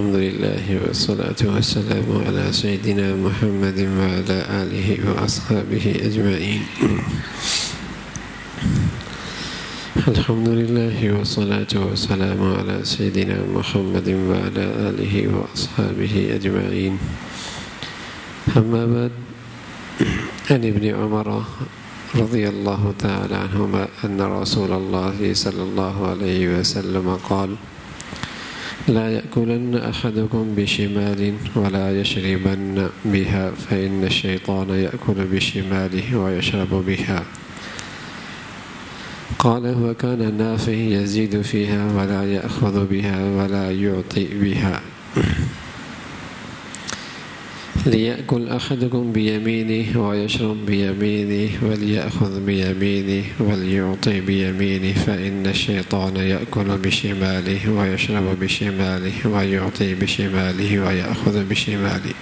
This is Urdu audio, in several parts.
الحمد لله والصلاة والسلام على سيدنا محمد وعلى آله وأصحابه أجمعين. الحمد لله والصلاة والسلام على سيدنا محمد وعلى آله وأصحابه أجمعين. أما بعد، عن ابن عمر رضي الله تعالى عنهما أن رسول الله صلى الله عليه وسلم قال: لا يأكلن أحدكم بشمال ولا يشربن بها فإن الشيطان يأكل بشماله ويشرب بها. قال: وكان نافع يزيد فيها ولا يأخذ بها ولا يعطي بها. ليأكل أحدكم بيمينه ويشرب بيمينه وليأخذ بيمينه وليعطي بيمينه فإن الشيطان يأكل بشماله ويشرب بشماله ويعطي بشماله ويأخذ بشماله.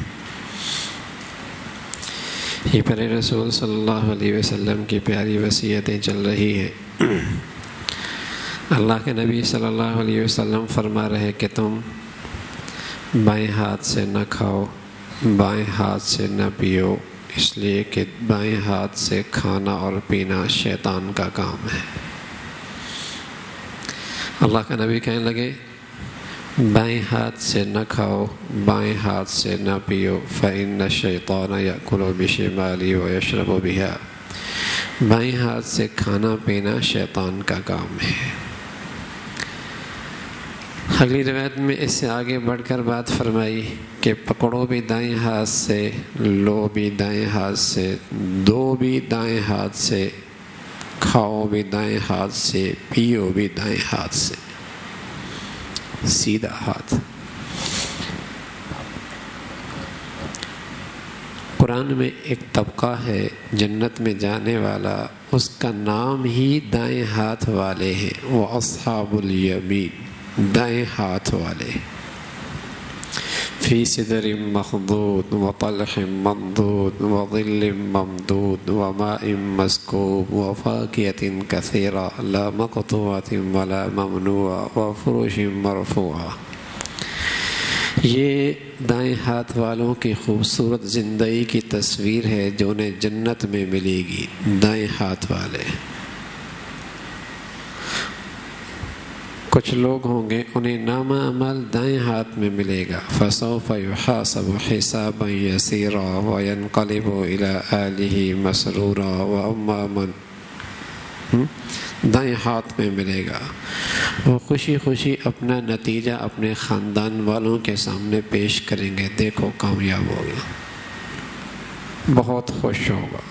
یہ پیارے رسول صلی اللہ علیہ وسلم کی پیاری وصیتیں چل رہی ہیں. اللہ کے نبی صلی اللہ علیہ وسلم فرما رہے کہ تم بائیں ہاتھ سے نہ کھاؤ، بائیں ہاتھ سے نہ پیو، اس لیے کہ بائیں ہاتھ سے کھانا اور پینا شیطان کا کام ہے. اللہ کا نبی کہنے لگے بائیں ہاتھ سے نہ کھاؤ، بائیں ہاتھ سے نہ پیو، فإن الشیطان یأکل بشمالی ویشرب بہا. بائیں ہاتھ سے کھانا پینا شیطان کا کام ہے. اگلی روایت میں اس سے آگے بڑھ کر بات فرمائی کہ پکڑو بھی دائیں ہاتھ سے، لو بھی دائیں ہاتھ سے، دو بھی دائیں ہاتھ سے، کھاؤ بھی دائیں ہاتھ سے، پیو بھی دائیں ہاتھ سے. سیدھا ہاتھ. قرآن میں ایک طبقہ ہے جنت میں جانے والا، اس کا نام ہی دائیں ہاتھ والے ہیں. وہ اصحاب الیمین، دائیں ہاتھ والے. فی صدر مخضود وطلح منضود وظل ممدود وماء مسکوب وفاکہۃ کثیرہ لا مقطوعۃ ولا ممنوعہ وفرش مرفوعہ. یہ دائیں ہاتھ والوں کی خوبصورت زندگی کی تصویر ہے جو انہیں جنت میں ملے گی. دائیں ہاتھ والے. کچھ لوگ ہوں گے انہیں نامہ عمل دائیں ہاتھ میں ملے گا. فسوف یحاسب حسابا یسیرا وینقلب الی اہلہ مسرورا. واما من دائیں ہاتھ میں ملے گا، وہ خوشی خوشی اپنا نتیجہ اپنے خاندان والوں کے سامنے پیش کریں گے. دیکھو کامیاب ہو گیا، بہت خوش ہوگا.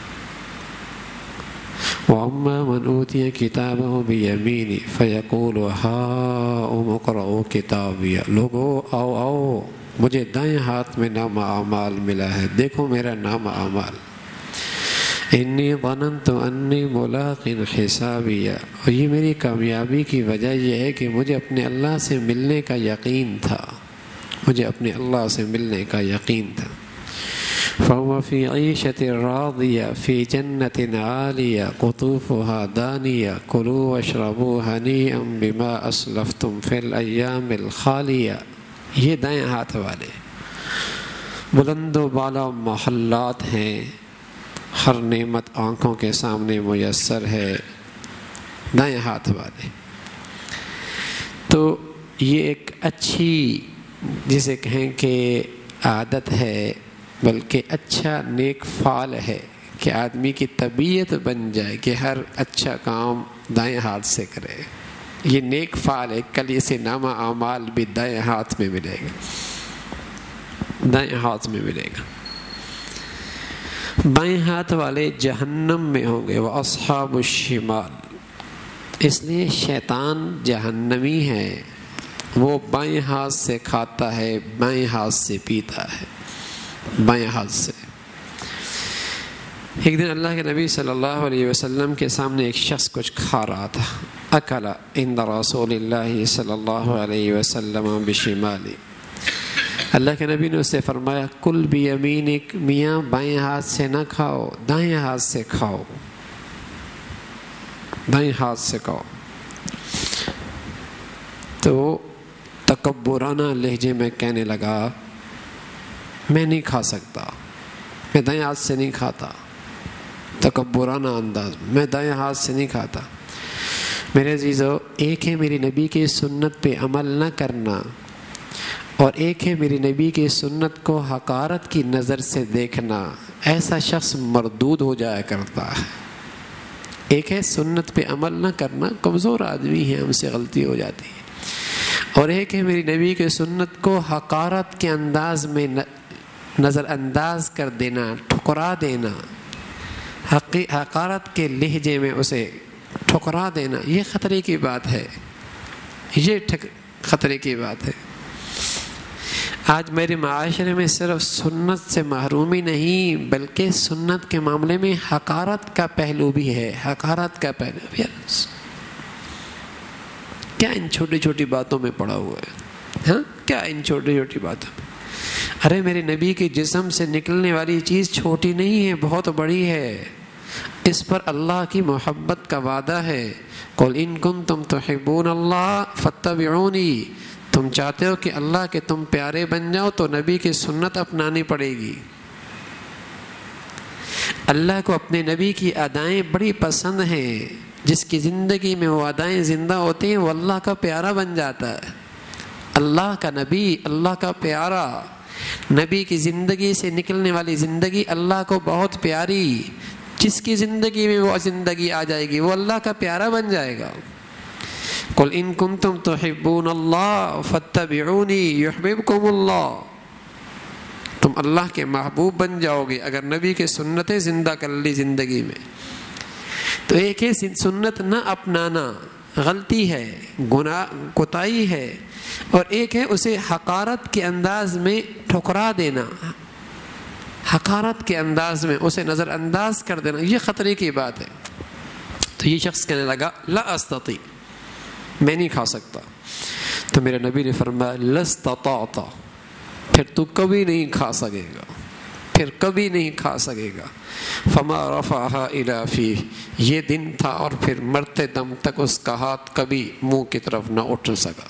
وَأَمَّا مَنْ أُوتِيَ كِتَابَهُ بِيَمِينِهِ فَيَقُولُ هَاؤُمُ اقْرَءُوا كِتَابِيَهْ. لوگو آؤ آؤ، مجھے دائیں ہاتھ میں نامہ اعمال ملا ہے، دیکھو میرا نامہ اعمال. إِنِّي ظَنَنْتُ أَنِّي مُلَاقٍ حِسَابِيَهْ. اور یہ میری کامیابی کی وجہ یہ ہے کہ مجھے اپنے اللہ سے ملنے کا یقین تھا، مجھے اپنے اللہ سے ملنے کا یقین تھا. فهو في عيشة راضية في جنة عالية قطوفها دانية كلوا واشربوا هنيئا بما أسلفتم في الأيام الخالية. یہ دائیں ہاتھ والے بلند و بالا محلات ہیں، ہر نعمت آنکھوں کے سامنے میسر ہے. دائیں ہاتھ والے. تو یہ ایک اچھی جسے کہیں کہ عادت ہے، بلکہ اچھا نیک فعل ہے کہ آدمی کی طبیعت بن جائے کہ ہر اچھا کام دائیں ہاتھ سے کرے. یہ نیک فعل ہے. کل اسے نامہ اعمال بھی دائیں ہاتھ میں ملے گا، دائیں ہاتھ میں ملے گا. بائیں ہاتھ والے جہنم میں ہوں گے. وہ اصحاب الشمال. اس لیے شیطان جہنمی ہے، وہ بائیں ہاتھ سے کھاتا ہے، بائیں ہاتھ سے پیتا ہے، بائیں ہاتھ سے. ایک دن اللہ کے نبی صلی اللہ علیہ وسلم کے سامنے ایک شخص کچھ کھا رہا تھا. اکل عند رسول اللہ صلی اللہ علیہ وسلم بشمالی. اللہ کے نبی نے اس سے فرمایا کل بیمینک، میاں بائیں ہاتھ سے نہ کھاؤ، دائیں ہاتھ سے کھاؤ، دائیں ہاتھ سے کھاؤ. تو تکبرانہ لہجے میں کہنے لگا میں نہیں کھا سکتا، میں دائیں ہاتھ سے نہیں کھاتا، تکبرانہ انداز میں دائیں ہاتھ سے نہیں کھاتا۔ میرے عزیزو، ایک ہے میری نبی کی سنت پہ عمل نہ کرنا، اور ایک ہے میری نبی کی سنت کو حقارت کی نظر سے دیکھنا۔ ایسا شخص مردود ہو جایا کرتا ہے۔ ایک ہے سنت پہ عمل نہ کرنا، کمزور آدمی ہے، ہم سے غلطی ہو جاتی ہے، اور ایک ہے میری نبی کی سنت کو حقارت کے انداز میں نظر انداز کر دینا، ٹھکرا دینا، حقارت کے لہجے میں اسے ٹھکرا دینا۔ یہ خطرے کی بات ہے، یہ خطرے کی بات ہے۔ آج میرے معاشرے میں صرف سنت سے محرومی نہیں، بلکہ سنت کے معاملے میں حقارت کا پہلو بھی ہے، حقارت کا پہلو بھی ہے۔ کیا ان چھوٹی چھوٹی باتوں میں پڑا ہوا ہے؟ ہاں، کیا ان چھوٹی چھوٹی باتوں میں؟ ارے میرے نبی کے جسم سے نکلنے والی چیز چھوٹی نہیں ہے، بہت بڑی ہے۔ اس پر اللہ کی محبت کا وعدہ ہے، قُلْ إِن كُنتُمْ تُحِبُّونَ اللَّهَ فَاتَّبِعُونِي۔ تم چاہتے ہو کہ اللہ کے تم پیارے بن جاؤ تو نبی کی سنت اپنانی پڑے گی۔ اللہ کو اپنے نبی کی ادائیں بڑی پسند ہیں، جس کی زندگی میں وہ ادائیں زندہ ہوتی ہیں وہ اللہ کا پیارا بن جاتا ہے۔ اللہ کا نبی، اللہ کا پیارا، نبی کی زندگی سے نکلنے والی زندگی اللہ کو بہت پیاری، جس کی زندگی میں وہ زندگی آ جائے گی وہ اللہ کا پیارا بن جائے گا۔ قُلْ إِن كُنتُمْ تُحِبُّونَ اللَّهَ فَاتَّبِعُونِي يُحْبِبْكُمُ اللَّهُ۔ تم اللہ کے محبوب بن جاؤ گے اگر نبی کے سنتیں زندہ کر لی زندگی میں۔ تو ایک ہے سنت نہ اپنانا، غلطی ہے، گناہ کوتاہی ہے، اور ایک ہے اسے حقارت کے انداز میں ٹھکرا دینا، حقارت کے انداز میں اسے نظر انداز کر دینا، یہ خطرے کی بات ہے۔ تو یہ شخص کہنے لگا لا استطیع، میں نہیں کھا سکتا۔ تو میرے نبی نے فرمایا لستطعت، پھر تو کبھی نہیں کھا سکے گا، پھر کبھی نہیں کھا سکے گا۔ فما رفعها الى فیہ، یہ دن تھا اور پھر مرتے دم تک اس کا ہاتھ کبھی منہ کی طرف نہ اٹھ سکا،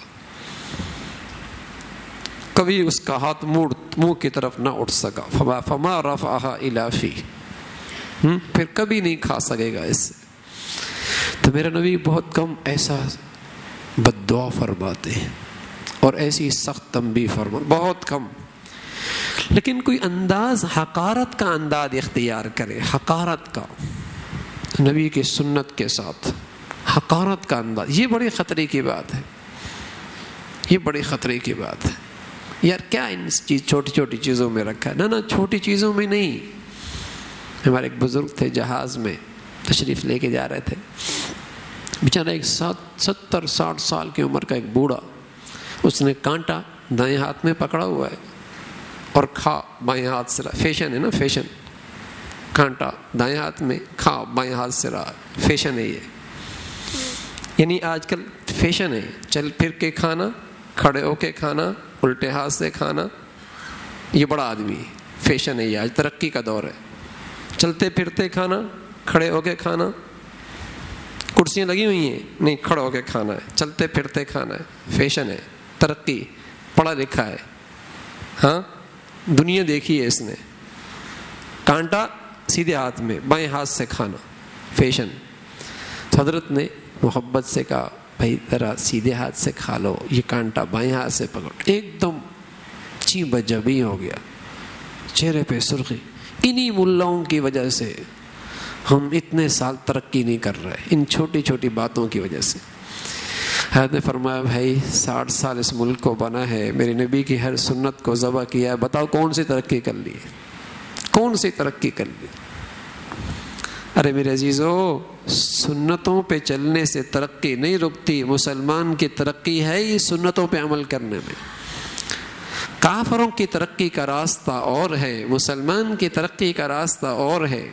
کبھی اس کا ہاتھ منہ کی طرف نہ اٹھ سکا۔ فما رفعها الى فیہ، پھر کبھی نہیں کھا سکے گا اس سے۔ تو میرا نبی بہت کم ایسا بد دعا فرماتے ہیں اور ایسی سخت تنبیہ فرماتے، بہت کم، لیکن کوئی انداز حقارت کا انداز اختیار کرے، حقارت کا، نبی کی سنت کے ساتھ حقارت کا انداز، یہ بڑی خطرے کی بات ہے، یہ بڑی خطرے کی بات ہے۔ یار کیا ان چھوٹی چھوٹی چیزوں میں رکھا ہے؟ نہ چھوٹی چیزوں میں نہیں۔ ہمارے ایک بزرگ تھے، جہاز میں تشریف لے کے جا رہے تھے، بیچارہ ایک 70-60 سال کی عمر کا ایک بوڑھا، اس نے کانٹا دائیں ہاتھ میں پکڑا ہوا ہے اور کھا بائیں ہاتھ سے رہا۔ فیشن ہے نا، فیشن، کانٹا دائیں ہاتھ میں، کھا بائیں ہاتھ سے رہا، فیشن ہے یہ، یعنی آج کل فیشن ہے، چل پھر کے کھانا، کھڑے ہو کے کھانا، الٹے ہاتھ سے کھانا، یہ بڑا آدمی ہے، فیشن ہے یہ، آج ترقی کا دور ہے۔ چلتے پھرتے کھانا، کھڑے ہو کے کھانا، کرسیاں لگی ہوئی ہیں، نہیں، کھڑے ہو کے کھانا ہے، چلتے پھرتے کھانا ہے، فیشن ہے، ترقی، پڑھا لکھا ہے، ہاں دنیا دیکھی ہے اس نے۔ کانٹا سیدھے ہاتھ میں، بائیں ہاتھ سے کھانا، فیشن۔ حضرت نے محبت سے کہا بھائی ذرا سیدھے ہاتھ سے کھا لو، یہ کانٹا بائیں ہاتھ سے پکڑ۔ ایک دم چی بجبی ہو گیا، چہرے پہ سرخی۔ انہی ملاؤں کی وجہ سے ہم اتنے سال ترقی نہیں کر رہے، ان چھوٹی چھوٹی باتوں کی وجہ سے۔ حضرت نے فرمایا بھائی 60 سال اس ملک کو بنا ہے، میرے نبی کی ہر سنت کو ذبح کیا ہے، بتاؤ کون سی ترقی کر لی ہے، کون سی ترقی کر لی؟ ارے میرے عزیزو، سنتوں پہ چلنے سے ترقی نہیں رکتی، مسلمان کی ترقی ہے ہی سنتوں پہ عمل کرنے میں۔ کافروں کی ترقی کا راستہ اور ہے، مسلمان کی ترقی کا راستہ اور ہے۔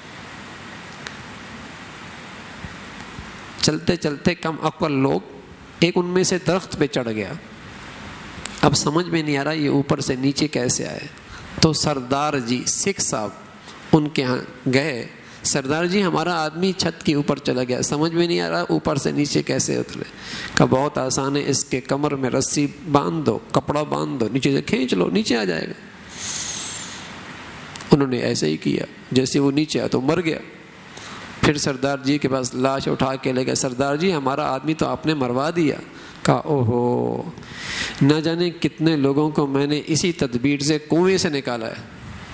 چلتے چلتے کم عقل لوگ، ایک ان میں سے درخت پہ چڑھ گیا، اب سمجھ میں نہیں آ رہا یہ اوپر سے نیچے کیسے آئے، تو سردار جی سکھ صاحب ان کے ہاں گئے، سردار جی ہمارا آدمی چھت کے اوپر چلا گیا، سمجھ میں نہیں آ رہا اوپر سے نیچے کیسے اترے۔ کہا بہت آسان ہے، اس کے کمر میں رسی باندھ دو، کپڑا باندھ دو، نیچے سے کھینچ لو، نیچے آ جائے گا۔ انہوں نے ایسے ہی کیا، جیسے وہ نیچے آیا تو مر گیا۔ پھر سردار جی کے پاس لاش اٹھا کے لے گئے، سردار جی ہمارا آدمی تو آپ نے مروا دیا۔ کہا اوہو، نہ جانے کتنے لوگوں کو میں نے اسی تدبیر سے کنویں سے نکالا ہے،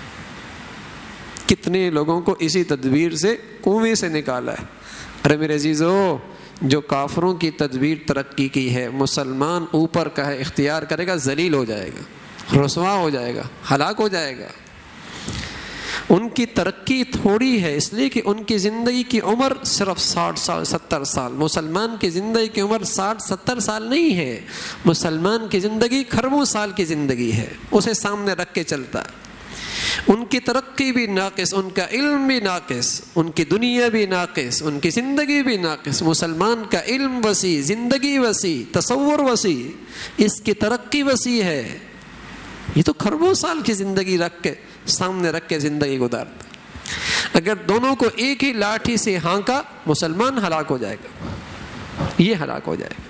کتنے لوگوں کو اسی تدبیر سے کنویں سے نکالا ہے۔ ارے میرے عزیزو، جو کافروں کی تدبیر ترقی کی ہے، مسلمان اوپر کا ہے اختیار کرے گا، ذلیل ہو جائے گا، رسوا ہو جائے گا، ہلاک ہو جائے گا۔ ان کی ترقی تھوڑی ہے، اس لیے کہ ان کی زندگی کی عمر صرف 60 سال 70 سال، مسلمان کی زندگی کی عمر 60 70 سال نہیں ہے، مسلمان کی زندگی خربوں سال کی زندگی ہے، اسے سامنے رکھ کے چلتا ہے۔ ان کی ترقی بھی ناقص، ان کا علم بھی ناقص، ان کی دنیا بھی ناقص، ان کی زندگی بھی ناقص۔ مسلمان کا علم وسیع، زندگی وسیع، تصور وسیع، اس کی ترقی وسیع ہے۔ یہ تو خربوں سال کی زندگی رکھ کے سامنے رکھ کے زندگی گزارتا۔ اگر دونوں کو ایک ہی لاٹھی سے ہانکا، مسلمان ہلاک ہو جائے گا، یہ ہلاک ہو جائے گا۔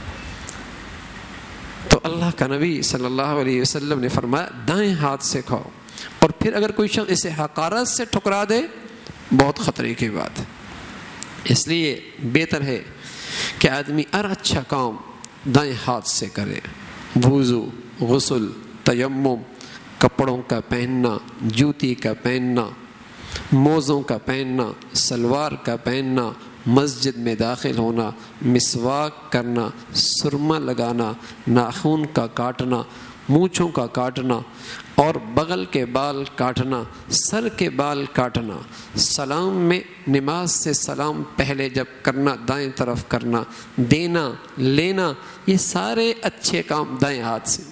تو اللہ کا نبی صلی اللہ علیہ وسلم نے فرمایا دائیں ہاتھ سے کھاؤ، اور پھر اگر کوئی شخص اسے حقارت سے ٹھکرا دے، بہت خطرے کی بات ہے۔ اس لیے بہتر ہے کہ آدمی ہر اچھا کام دائیں ہاتھ سے کرے۔ وضو، غسل، تیمم، کپڑوں کا پہننا، جوتی کا پہننا، موزوں کا پہننا، سلوار کا پہننا، مسجد میں داخل ہونا، مسواک کرنا، سرما لگانا، ناخن کا کاٹنا، مونچھوں کا کاٹنا، اور بغل کے بال کاٹنا، سر کے بال کاٹنا، سلام میں نماز سے سلام پہلے جب کرنا دائیں طرف کرنا، دینا لینا، یہ سارے اچھے کام دائیں ہاتھ سے،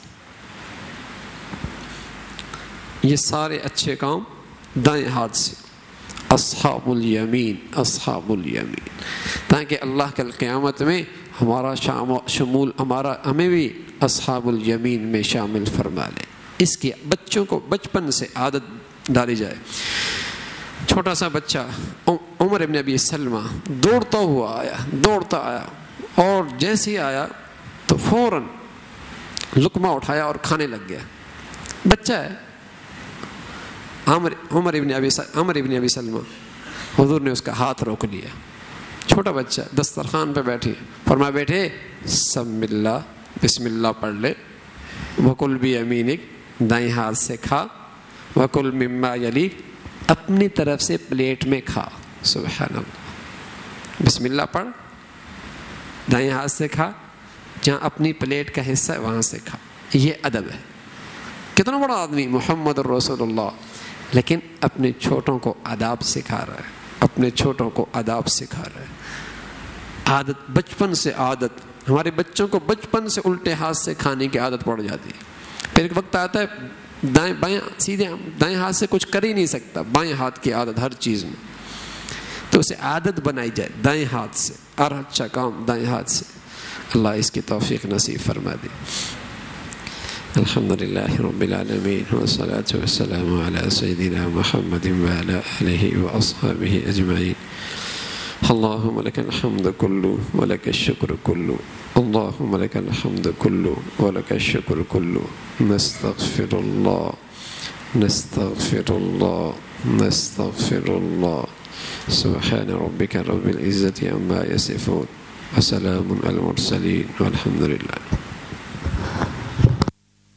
یہ سارے اچھے کام دائیں ہاتھ سے۔ اصحاب الیمین، اصحاب الیمین، تاکہ اللہ کل قیامت میں ہمارا شمول ہمیں بھی اصحاب الیمین میں شامل فرما لے۔ اس کی بچوں کو بچپن سے عادت ڈالی جائے۔ چھوٹا سا بچہ عمر ابن ابی سلمہ دوڑتا ہوا آیا، اور جیسے ہی آیا تو فوراً لقمہ اٹھایا اور کھانے لگ گیا۔ بچہ ہے، عمر ابن ابی سلمہ، حضور نے اس کا ہاتھ روک لیا۔ چھوٹا بچہ دسترخوان پہ بیٹھی، فرمایا بیٹھے سم اللہ، بسم اللہ پڑھ لے، وکل بیمینک، دائیں ہاتھ سے کھا، وکل مما یلیک، اپنی طرف سے پلیٹ میں کھا۔ سبحان اللہ، بسم اللہ پڑھ، دائیں ہاتھ سے کھا، جہاں اپنی پلیٹ کا حصہ ہے وہاں سے کھا۔ یہ ادب ہے۔ کتنا بڑا آدمی محمد رسول اللہ، لیکن اپنے چھوٹوں کو آداب سکھا رہا ہے، اپنے چھوٹوں کو آداب سکھا رہا ہے۔ عادت، بچپن سے عادت، ہمارے بچوں کو بچپن سے الٹے ہاتھ سے کھانے کی عادت پڑ جاتی ہے۔ پھر ایک وقت آتا ہے دائیں بائیں، سیدھے دائیں ہاتھ سے کچھ کر ہی نہیں سکتا، بائیں ہاتھ کی عادت ہر چیز میں، تو اسے عادت بنائی جائے دائیں ہاتھ سے، ہر اچھا کام دائیں ہاتھ سے۔ اللہ اس کی توفیق نصیب فرما دے۔ الحمدللہ رب العالمین، والصلاة والسلام علی سیدنا محمد وعلی آلہ واصحابہ اجمعین۔ اللہم لک الحمد کلو ولک الشکر کلو، اللہم لک الحمد کلو ولک الشکر کلو، نستغفر اللہ نستغفر اللہ نستغفر اللہ۔ سبحان ربک رب العزة عما یصفون، وسلام علی المرسلین، والحمد للہ۔